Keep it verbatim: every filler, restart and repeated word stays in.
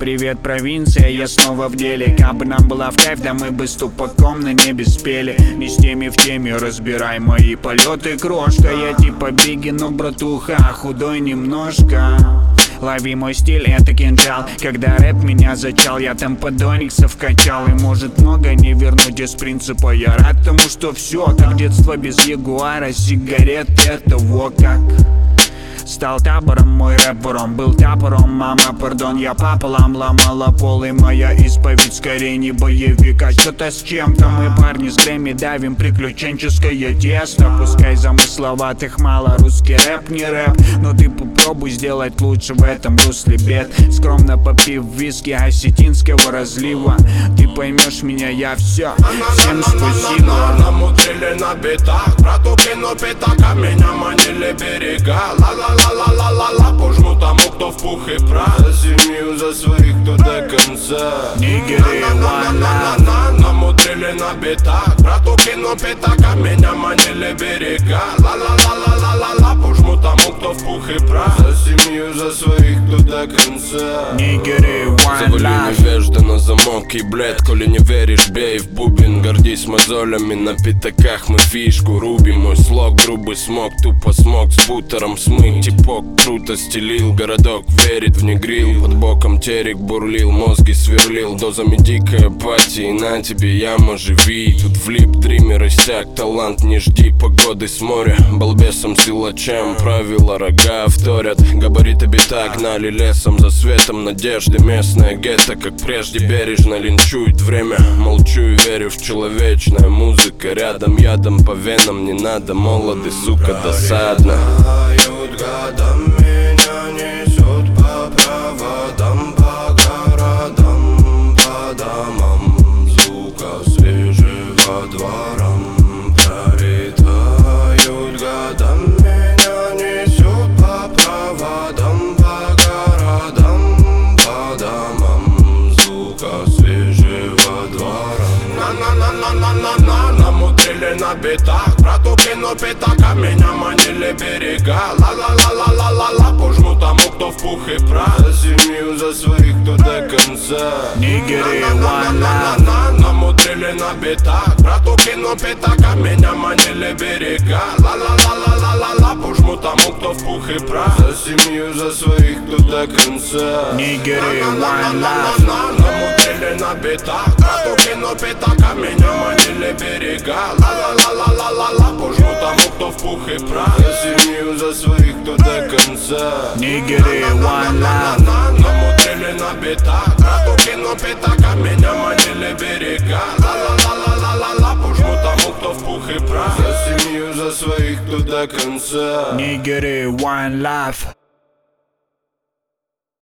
привет, провинция, я снова в деле. Как бы нам была в кайф, да мы бы с тупаком на небе спели. Не с теми в теме, разбирай мои полеты, крошка. Я типа Бигги, но братуха, худой немножко. Лови мой стиль, это кинжал. Когда рэп меня зачал, я там подониксов качал. И может много не вернуть из принципа. Я рад тому, что все как детство без ягуара, сигарет, это во как. Стал табором, мой рэпером был тапором. Мама, пардон, я пополам ломала пол. И моя исповедь скорее не боевик, а что-то с чем-то. Мы парни с Грэмми давим приключенческое тесто. Пускай замысловатых мало, русский рэп не рэп, но ты попробуй сделать лучше в этом русле бед. Скромно попив виски осетинского разлива, ты поймешь меня, я все. Всем спасибо. Намудрили на битах, брату кину пятака, меня манили берега. Ла-ла-ла-ла-ла-ла-ла, пожму тому, кто в пух и прах. За семью, за своих, кто до конца. Нигеры, one love. Намудрили на битах, брату кину пятака, меня манили берега. Ла-ла-ла-ла-ла-ла-ла, пожму тому, кто в пух и прах. За семью, за своих, кто до конца. Нигеры, one Завали love. невежда на замок и блед. Коли не веришь, бей в бубен. Гордись мозолями, на пятаках мы фишку рубим. Мой слог грубый смог, тупо смог с бутером смыть. Типок круто стелил, городок верит в негрил. Под боком терек бурлил, мозги сверлил. Дозами дикой апатии, на тебе яма, живи. Тут влип, дример иссяк, талант не жди погоды с моря. Балбесом, силачам, правила рога вторят. Габариты бита гнали лесом за светом надежды. Местная гетто, как прежде, бережно линчует время. Молчу и верю в человечное, музыка рядом, ядом по венам не надо. Молоды, сука, досадно. Годом меня несет по проводам, по городам, по домам. Звука свежего дворам пролетают годом. Меня несет по проводам, по городам, по домам. Звука свежего двора. На-на-на-на-на-на-на, намудрили на битах, брату кину пятака, меня манили берега. Ла-ла-ла-ла-ла-ла-ла, пожму тому, кто в пух и прах. За семью, за своих, кто до конца. Нигеры, one love. Намудрили на битах, брату кину пятака, меня манили берега. Ла-ла-ла-ла-ла-ла-ла, пожму тому, кто в пух и прах. За семью, за своих, кто до конца. Нигеры, one love. Намудрили на битах, брату кину пятака, меня манили берега. Ла-ла-ла-ла-ла-ла-ла, пожму тому, кто в пух и прах. За семью, за своих, кто до конца. Нигеры, one love. Намудрили на битах, брату кину пятака, меня манили берега. Ла-ла-ла-ла-ла-ла-ла, пожму тому, кто в пух и прах. За семью, за своих, кто до конца. Нигеры, one love.